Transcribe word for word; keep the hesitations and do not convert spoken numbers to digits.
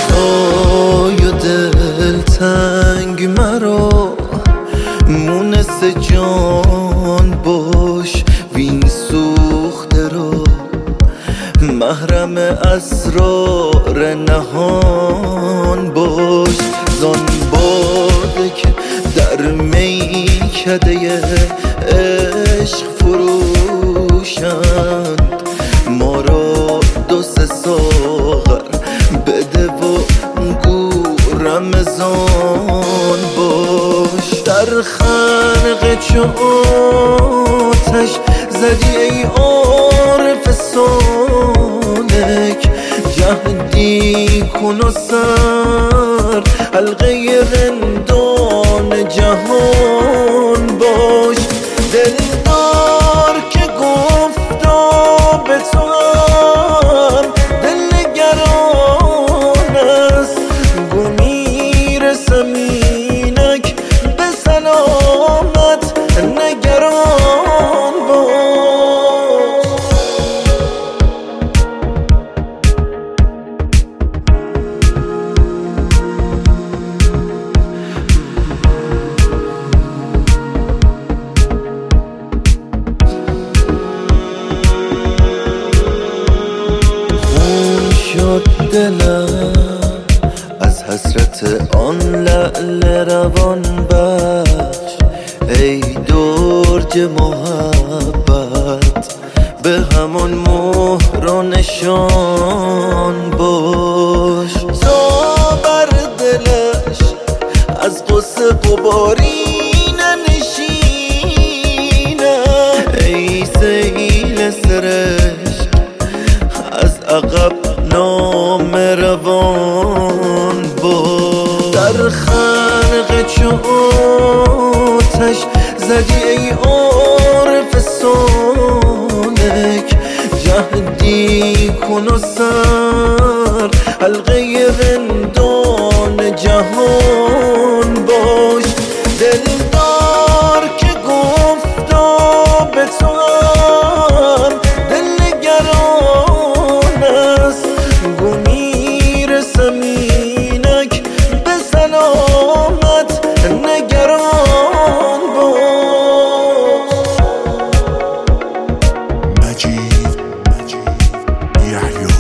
روزای و دلتنگ مرا مونس جان باش وین سوخته را محرم اسرار نهان باش زان باده که در میکده عشق فروشند ما را دو سه ساغر بده و گو رمضان باش در خنق چو آتش زدی ای عارف سالک جهدی کن و سر حلقه رندان جهان باش دلدار که گفتا به تو هم دل نگران است گو میرسم اینک به سلامت نگران باش شد دلم از حسرت آن لعل روان بخش ای درج محبت به همون مهر و نشان باش تا بر دلش از غصه غباری ننشینه ای سیل سرشک از عقب نام روان باش در خنق چو آتش زدی ای عارف سالک جهدی کن و سر حلقه رندان جهان باش دلدار که گفتا به تو هم دل نگران است گو میرسم اینک به سلامت نگران باش مجید یحیی